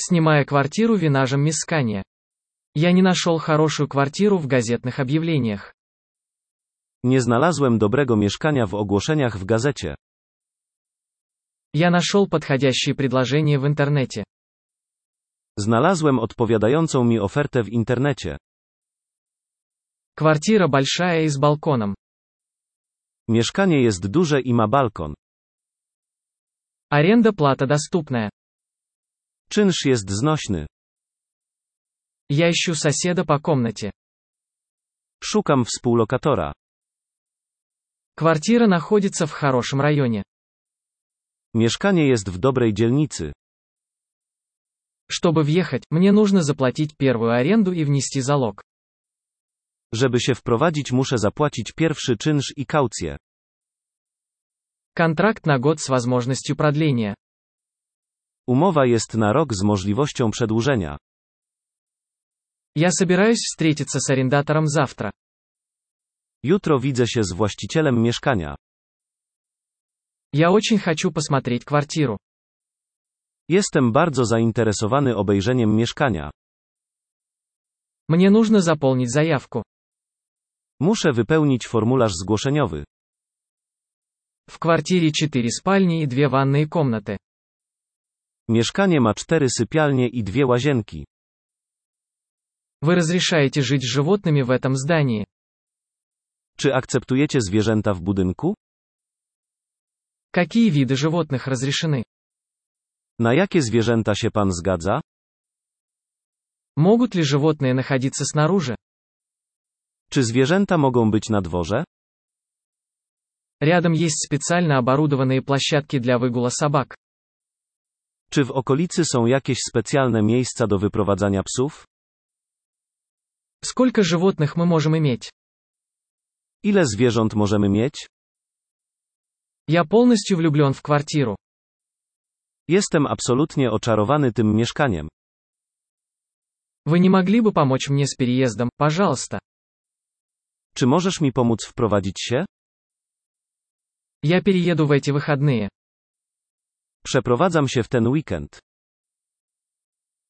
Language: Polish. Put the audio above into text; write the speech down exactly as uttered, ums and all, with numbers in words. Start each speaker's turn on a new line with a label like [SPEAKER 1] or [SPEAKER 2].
[SPEAKER 1] Снимая квартиру винажем Мискания. Я не нашел хорошую квартиру в газетных объявлениях.
[SPEAKER 2] Nie znalazłem dobrego mieszkania w ogłoszeniach w gazecie.
[SPEAKER 1] Я нашел подходящие предложения в интернете.
[SPEAKER 2] Znalazłem odpowiadającą mi ofertę w internecie.
[SPEAKER 1] Квартира большая и с балконом.
[SPEAKER 2] Mieszkanie jest duże i ma balkon.
[SPEAKER 1] Аренда плата доступная.
[SPEAKER 2] Czynsz jest znośny.
[SPEAKER 1] Я ищу соседа по комнате.
[SPEAKER 2] Szukam współlokatora.
[SPEAKER 1] Квартира находится в хорошем районе.
[SPEAKER 2] Mieszkanie jest w dobrej dzielnicy.
[SPEAKER 1] Чтобы въехать, мне нужно заплатить первую аренду и внести залог.
[SPEAKER 2] Żeby się wprowadzić, muszę zapłacić pierwszy czynsz i kaucję.
[SPEAKER 1] Контракт на год с возможностью продления.
[SPEAKER 2] Umowa jest na rok z możliwością przedłużenia.
[SPEAKER 1] Я собираюсь встретиться с арендатором завтра.
[SPEAKER 2] Jutro widzę się z właścicielem mieszkania.
[SPEAKER 1] Я очень хочу посмотреть квартиру.
[SPEAKER 2] Jestem bardzo zainteresowany obejrzeniem mieszkania.
[SPEAKER 1] Мне нужно заполнить заявку.
[SPEAKER 2] Muszę wypełnić formularz zgłoszeniowy.
[SPEAKER 1] В квартире четыре спальни и две ванные комнаты.
[SPEAKER 2] Mieszkanie ma cztery sypialnie i dwie łazienki.
[SPEAKER 1] Вы разрешаете жить с животными в этом здании?
[SPEAKER 2] Czy akceptujecie zwierzęta w budynku?
[SPEAKER 1] Какие виды животных разрешены?
[SPEAKER 2] Na jakie zwierzęta się pan zgadza?
[SPEAKER 1] Могут ли животные находиться снаружи?
[SPEAKER 2] Czy zwierzęta mogą być na dworze?
[SPEAKER 1] Рядом есть специально оборудованные площадки для выгула собак.
[SPEAKER 2] Czy w okolicy są jakieś specjalne miejsca do wyprowadzania psów?
[SPEAKER 1] Сколько животных мы можем иметь?
[SPEAKER 2] Ile zwierząt możemy mieć?
[SPEAKER 1] Я полностью влюблен в квартиру.
[SPEAKER 2] Jestem absolutnie oczarowany tym mieszkaniem.
[SPEAKER 1] Вы не могли бы помочь мне с переездом, пожалуйста?
[SPEAKER 2] Czy możesz mi pomóc wprowadzić się?
[SPEAKER 1] Я перееду в эти выходные.
[SPEAKER 2] Przeprowadzam się w ten weekend.